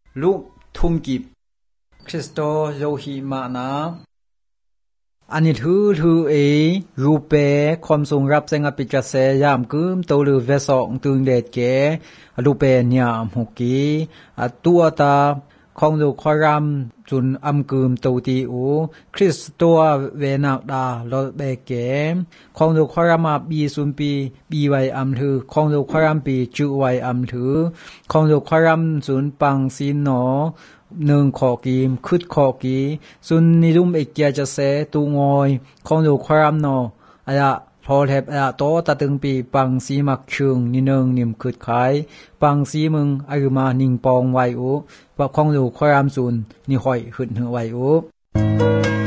ลูกทุ่มกิบคริสโตโยหิมานาอันนี้ถือรูปเปความทรงรับเซงอปิจเสยามกึมโตลือเวสองตึงเดดเกรูปเปเนียมหุกีตัวตาของดูคอรัมจุนอัมกึมโตตีอูคริสตัวเวนักดาลอเบเกของดูคอรัมบีซุนปีบีไวอัมถือของดูคอรัมปีจูไวอัมถือของดูคอรัมจุนปังซีนอหนึ่งขอกีมคืดขอกีซุนนิรุมเอกเกียจะเสตูงอยของดูความนออายะพอแทบอายะโตตะตึงปีปังสีมักชึงนินึงนิมคืดขายปังสีมึงอายุมานิ่งปองไวอุปะของดูความซุนนิห้อยหึดหือไวอุ